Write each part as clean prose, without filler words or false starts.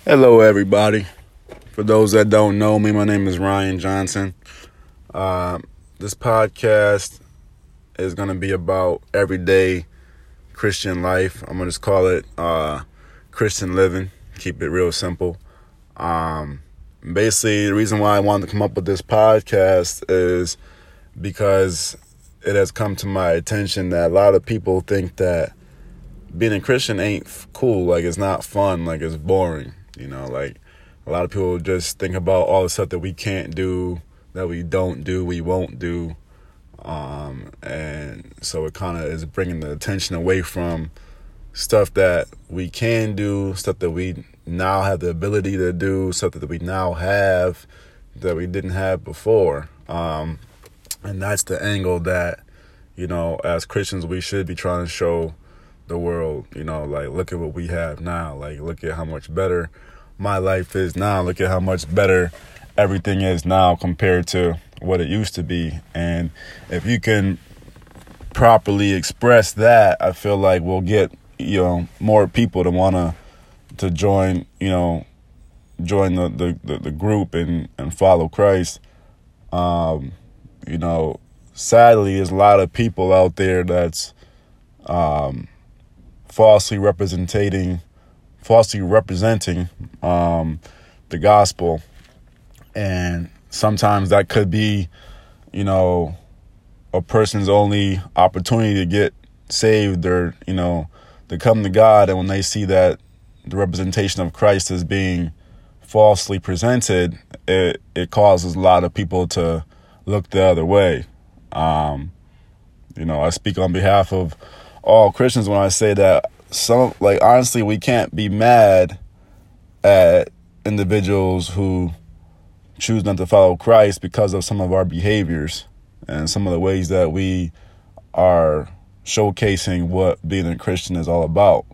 Hello, everybody. For those that don't know me, my name is Ryan Johnson. This podcast is going to be about everyday Christian life. I'm going to just call it Christian living. Keep it real simple. Basically, the reason why I wanted to come up with this podcast is because it has come to my attention that a lot of people think that being a Christian ain't cool. Like, it's not fun. Like, it's boring. You know, like a lot of people just think about all the stuff that we can't do, that we don't do, we won't do. And so it kind of is bringing the attention away from stuff that we can do, stuff that we now have the ability to do, stuff that we now have that we didn't have before. And that's the angle that, you know, as Christians, we should be trying to show the world. You know, like, look at what we have now. Like, look at how much better my life is now. Look at how much better everything is now compared to what it used to be. And if you can properly express that, I feel like we'll get, you know, more people to want to join, you know, join the group and follow Christ. You know, sadly, there's a lot of people out there that's falsely representing the gospel. And sometimes that could be, you know, a person's only opportunity to get saved or, you know, to come to God. And when they see that the representation of Christ is being falsely presented, it causes a lot of people to look the other way. You know, I speak on behalf of all Christians when I say that honestly, we can't be mad at individuals who choose not to follow Christ because of some of our behaviors and some of the ways that we are showcasing what being a Christian is all about.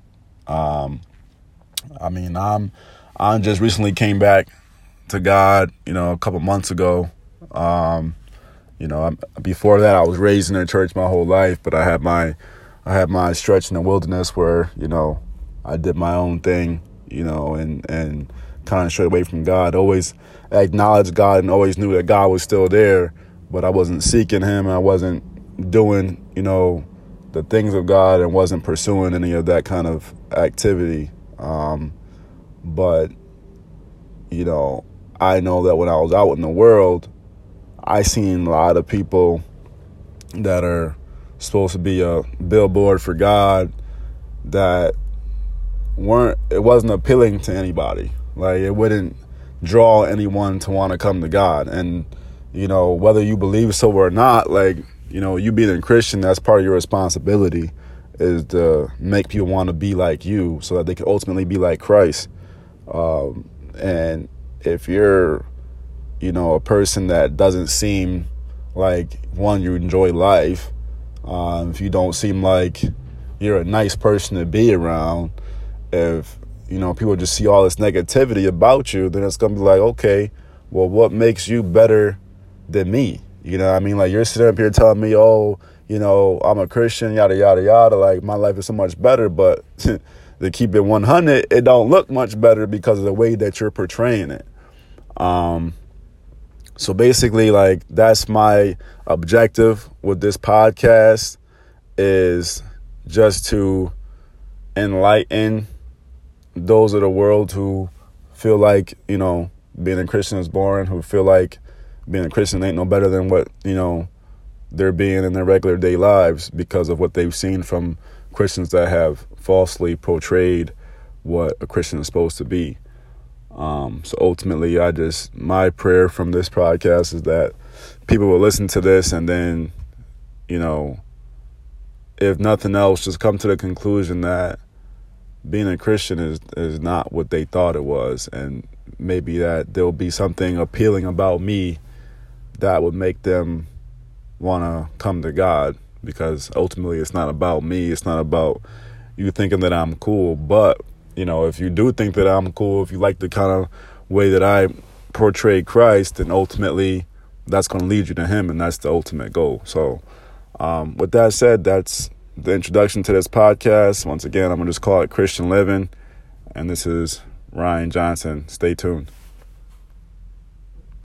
I mean, I just recently came back to God, you know, a couple months ago. You know, before that, I was raised in a church my whole life, but I had my stretch in the wilderness where, you know, I did my own thing, you know, and kind of strayed away from God. Always acknowledged God and always knew that God was still there, but I wasn't seeking him. I wasn't doing, you know, the things of God and wasn't pursuing any of that kind of activity. But, you know, I know that when I was out in the world, I seen a lot of people that are supposed to be a billboard for God that it wasn't appealing to anybody. Like, it wouldn't draw anyone to want to come to God. And, you know, whether you believe so or not, like, you know, you being a Christian, that's part of your responsibility, is to make people want to be like you so that they can ultimately be like Christ. And if you're, you know, a person that doesn't seem like, one, you enjoy life, if you don't seem like you're a nice person to be around, if, you know, people just see all this negativity about you, then it's going to be like, okay, well, what makes you better than me? You know what I mean? Like, you're sitting up here telling me, oh, you know, I'm a Christian, yada, yada, yada. Like, my life is so much better. But to keep it 100, it don't look much better because of the way that you're portraying it. So basically, like, that's my objective with this podcast, is just to enlighten those of the world who feel like, you know, being a Christian is boring, who feel like being a Christian ain't no better than what, you know, they're being in their regular day lives because of what they've seen from Christians that have falsely portrayed what a Christian is supposed to be. So ultimately, my prayer from this podcast is that people will listen to this and then, you know, if nothing else, just come to the conclusion that being a Christian is not what they thought it was. And maybe that there'll be something appealing about me that would make them want to come to God, because ultimately it's not about me. It's not about you thinking that I'm cool. But, you know, if you do think that I'm cool, if you like the kind of way that I portray Christ, then ultimately that's going to lead you to him, and that's the ultimate goal. So with that said, that's the introduction to this podcast. Once again, I'm going to just call it Christian Living, and this is Ryan Johnson. Stay tuned.